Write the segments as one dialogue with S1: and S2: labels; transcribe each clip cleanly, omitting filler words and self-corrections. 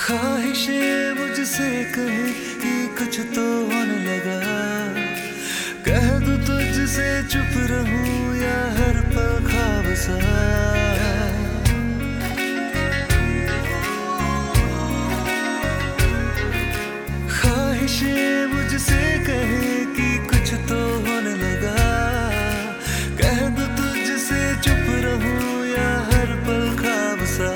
S1: ख्वाहिशें मुझसे कहे कि कुछ तो होने लगा। कह दूं तुझसे चुप रहूं या हर पल ख्वाब सा। ख्वाहिशें मुझसे कहे कि कुछ तो होने लगा। कह दूं तुझसे चुप रहूं या हर पल ख्वाब सा।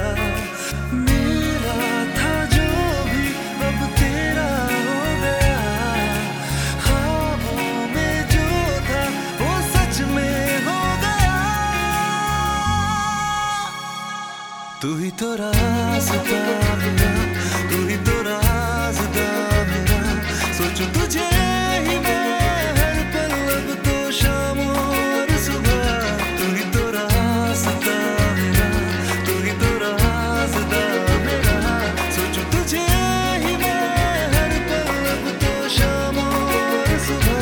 S1: तू ही तो रास्ता मेरा, तू ही तो राज़दा मेरा। सोचूं तुझे ही मैं हर पल, अब तो शाम और सुबह। तू ही तो रास्ता मेरा, तू ही तो राज़दा मेरा। सोचूं तुझे ही मैं हर पल, अब तो शाम और सुबह।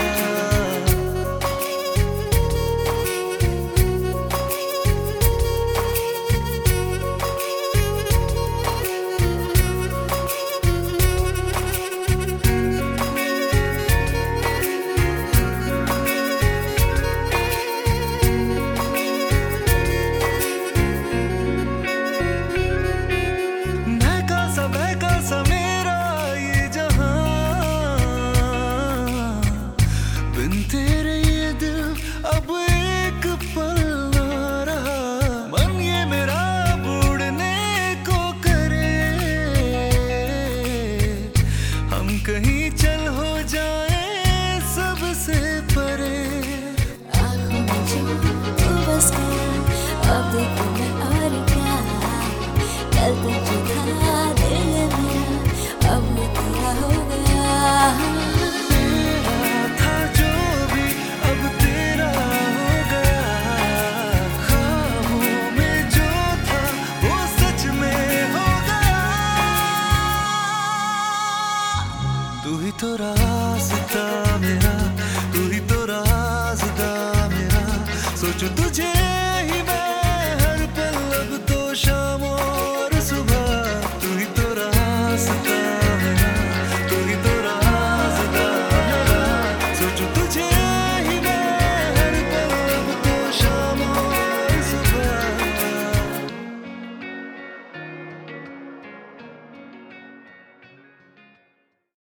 S1: तेरे ये दिल अब एक पल ना रहा। मन ये मेरा उड़ने को करे, हम कहीं चल हो जाए सबसे परे।
S2: आँखों में जो तू बस गया, अब देखो मैं और क्या। कल तक जो था दिल मेरा, अब ये तेरा हो गया।
S1: तू ही तो रास्ता मेरा, तू ही तो राज़दा मेरा। सोचूं तुझे